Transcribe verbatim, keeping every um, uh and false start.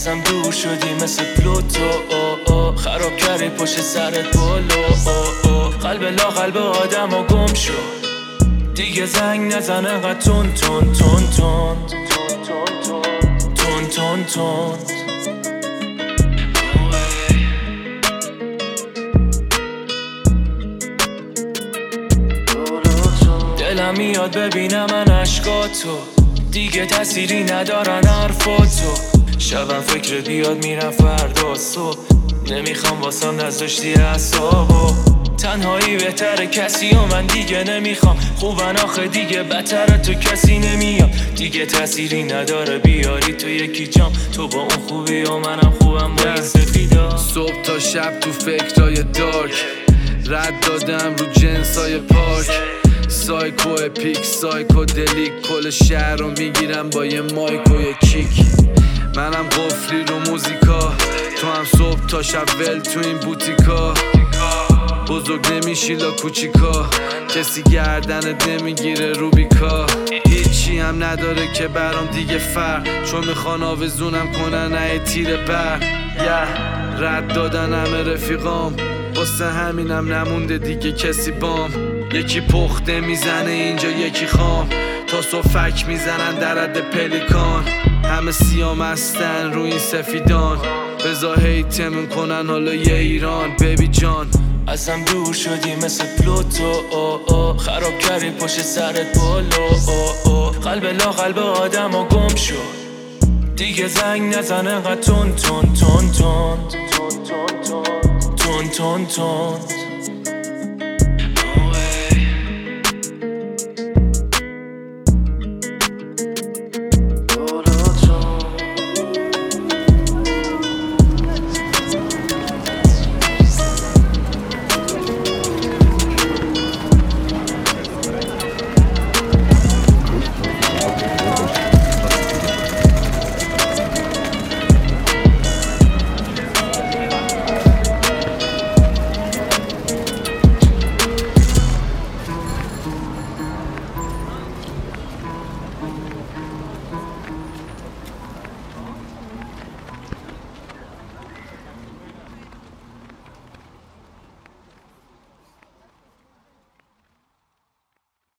ازم دور شدی مثل پلوتو، خراب کردی پشت سرت بالو، قلب لا قلب آدم ها گم شد دیگه زنگ نزن انقدر تون تون تون تون تون تون تون. دلم میاد ببینم من عشقاتو، دیگه تأثیری ندارن حرفاتو. شبم فکر بیاد میرم فردا صبح، نمیخوام واسم نذاشتی اعصابو. تنهایی بهتره کسی و من دیگه نمیخوام، خوبن آخه دیگه بدتره تو کسی نمیاد. دیگه تأثیری نداره بیاری تو یکی جام، تو با اون خوبی و منم خوبم با این سفیدا. صبح تا شب تو فکرای دارک، رد دادم رو جنسای پارک. سایکو اپیک سایکو دلیک، کل شهر رو میگیرم با یه مایک و یه کیک. منم قفلی رو موزیکا، تو هم صبح تا شب ول تو این بوتیکا. بزرگ نمیشی لا کوچیکا، کسی گردنت نمیگیره روبیکا. هیچی هم نداره که برام دیگه فرق، چون میخوان آویزونم کنن ای تیر بر. yeah. رد دادن همه رفیقام، واسه همینم نمونده دیگه کسی بام. یکی پخته میزنه اینجا یکی خام، تا صفک میزنن در حد پلیکان. همه سیام هستن رو این سفیدان، بزا هیتمون کنن حالا یه ایران. بیبی جان ازم دور شدی مثل پلوتو، خراب کردی پشت سرت بالو، قلب لا قلب آدم ها گم شد دیگه زنگ نزن انقدر تون تون تون تون تون تون تون.